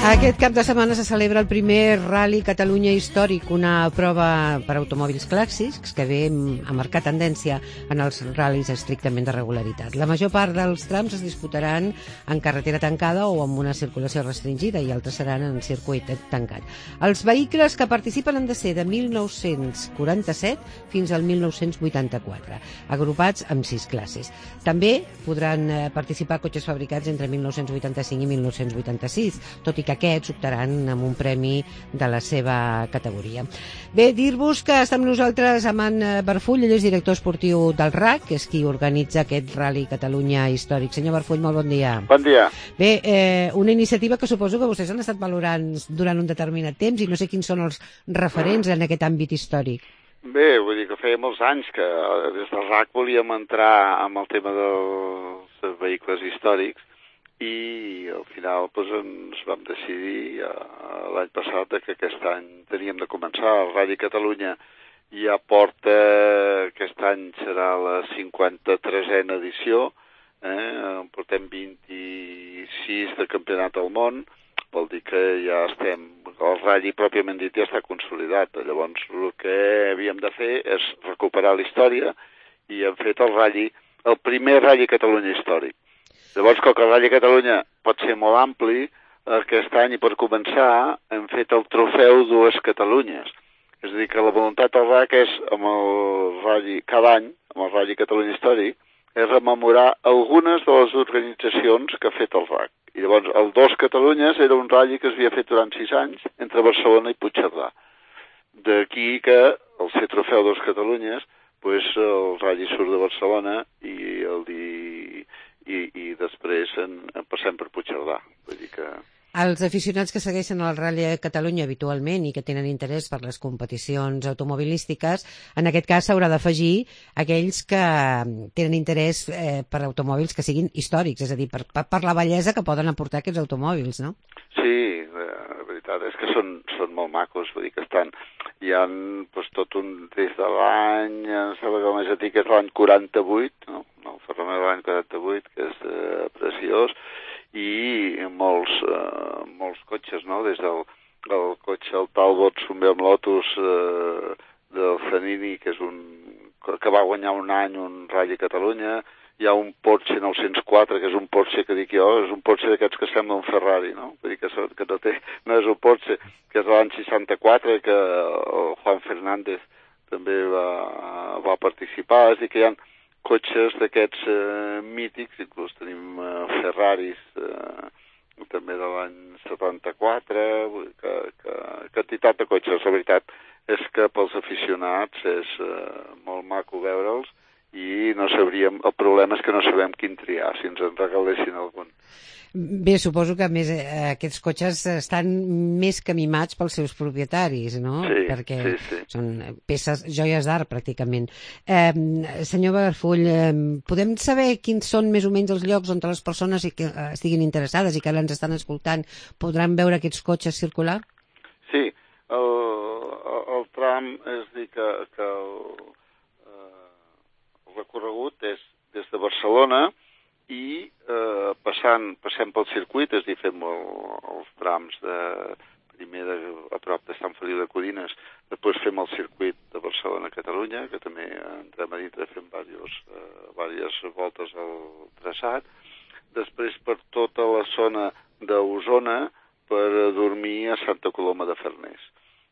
Aquest cap de setmana se celebra el primer Rally Catalunya Històric, una prova per automòbils clàssics que ve a marcar tendència en els ral·lis estrictament de regularitat. La major part dels trams es disputaran en carretera tancada o amb una circulació restringida i altres seran en circuit tancat. Els vehicles que participen han de ser de 1947 fins al 1984, agrupats en 6 classes. També podran participar cotxes fabricats entre 1985 i 1986, tot i que aquests optaran amb un premi de la seva categoria. Bé, dir-vos que està amb nosaltres Amant Barfull, ell és director esportiu del RAC, que és qui organitza aquest Rally Catalunya Històric. Senyor Barfull, molt bon dia. Bon dia. Bé, una iniciativa que suposo que vostès han estat valorant durant un determinat temps i no sé quins són els referents en aquest àmbit històric. Bé, vull dir que feia molts anys que des del RAC volíem entrar amb el tema dels vehicles històrics i al final doncs, ens vam decidir l'any passat que aquest any teníem de començar. El Rally Catalunya ja porta, aquest any serà la 53a edició, portem 26 de campionat al món, vol dir que ja estem, el Rally pròpiament dit ja està consolidat. Llavors el que havíem de fer és recuperar la història i hem fet el primer Rally Catalunya històric. Llavors, com que el Rally Catalunya pot ser molt ampli, aquest any, i per començar, hem fet el trofeu Dues Catalunyes. És a dir, que la voluntat del RAC és, amb el Rally, cada any, amb el Rally Catalunya Històric, és rememorar algunes de les organitzacions que ha fet el RAC. I llavors, el Dos Catalunyes era un rally que s'havia fet durant 6 anys entre Barcelona i Puigcerdà. D'aquí que, al ser trofeu Dos Catalunyes, doncs el rally surt de Barcelona i després passem per Puigcerdà. Vull dir que... Els aficionats que segueixen el Rally de Catalunya habitualment i que tenen interès per les competicions automobilístiques, en aquest cas s'haurà d'afegir aquells que tenen interès per automòbils que siguin històrics, és a dir, per la bellesa que poden aportar aquests automòbils, no? Sí, la veritat és que són molt macos, vull dir que hi ha doncs, tot un des de l'any, em sembla que el més antic és l'any 48, no? El Ferromer de l'any 48, que és preciós, i molts cotxes, no? Des del cotxe, el Talbot Sunbeam Lotus del Zanini, que va guanyar un any un Rally Catalunya. Hi ha un Porsche 904, que és un Porsche que dic jo, és un Porsche d'aquests que sembla un Ferrari, no? Vull dir que no és un Porsche, que és l'any 64, que el Juan Fernández també va participar. És a dir, que hi ha cotxes d'aquests mítics, inclús tenim Ferraris també de l'any 74, quantitat de cotxes. La veritat és que pels aficionats és molt maco veure'ls i no sabríem, el problema és que no sabem quin triar, si ens en regalessin algun. Bé, suposo que a més aquests cotxes estan més que mimats pels seus propietaris, no? Sí, perquè sí. Són peces, joies d'art, pràcticament. Senyor Barfull, podem saber quins són més o menys els llocs on les persones que estiguin interessades i que ara ens estan escoltant podran veure aquests cotxes circular? Sí, el tram, és a dir, que el recorregut és des de Barcelona i passem pel circuit, és a dir, fem els trams primer a prop de Sant Feliu de Codines, després fem el circuit de Barcelona-Catalunya, que també entrem a dintre, fem diverses voltes al traçat, després per tota la zona d'Osona per dormir a Santa Coloma de Farners.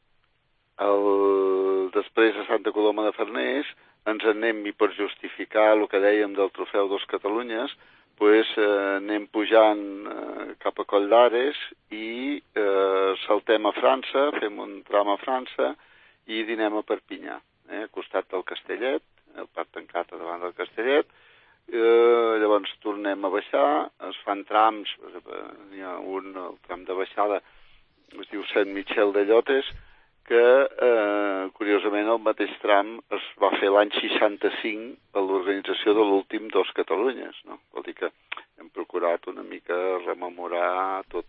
Després a Santa Coloma de Farners ens anem, i per justificar el que dèiem del trofeu Dos Catalunyes, doncs anem pujant cap a Coll d'Ares i saltem a França, fem un tram a França i dinem a Perpinyà, al costat del Castellet, el parc tancat davant del Castellet. Llavors tornem a baixar, es fan trams, n'hi ha el tram de baixada, es diu Sant Michel de Llotes, que curiosament el mateix tram es va fer l'any 65 a l'organització de l'últim Dos Catalunyes, no? Vol dir que hem procurat una mica rememorar tot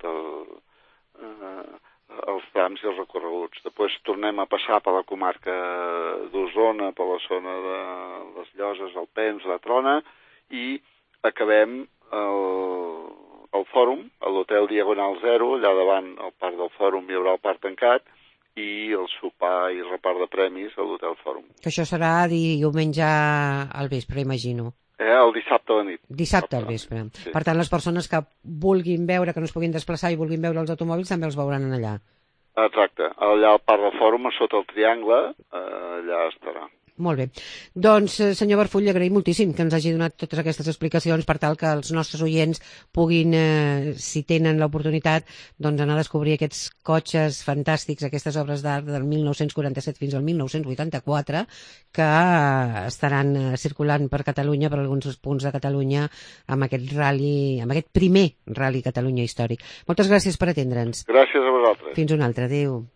els trams i els recorreguts. Després tornem a passar per la comarca d'Osona, per la zona de les Lloses, el Pens, la Trona, i acabem al Fòrum, a l'hotel Diagonal 0, allà davant al parc del Fòrum hi haurà el parc tancat, i el sopar i repart de premis a l'hotel Fòrum. Que això serà diumenge al vespre, imagino. El dissabte a la nit. Dissabte al vespre. Sí. Per tant, les persones que vulguin veure, que no es puguin desplaçar i vulguin veure els automòbils, també els veuran allà. Exacte. Allà al parc del Fòrum, a sota el triangle, allà estarà. Molt bé. Doncs, senyor Barfull, li agraïm moltíssim que ens hagi donat totes aquestes explicacions per tal que els nostres oients puguin, si tenen l'oportunitat, doncs anar a descobrir aquests cotxes fantàstics, aquestes obres d'art del 1947 fins al 1984, que estaran circulant per Catalunya, per alguns punts de Catalunya, amb aquest rally, amb aquest primer Rally Catalunya històric. Moltes gràcies per atendre'ns. Gràcies a vosaltres. Fins una altra. Adéu.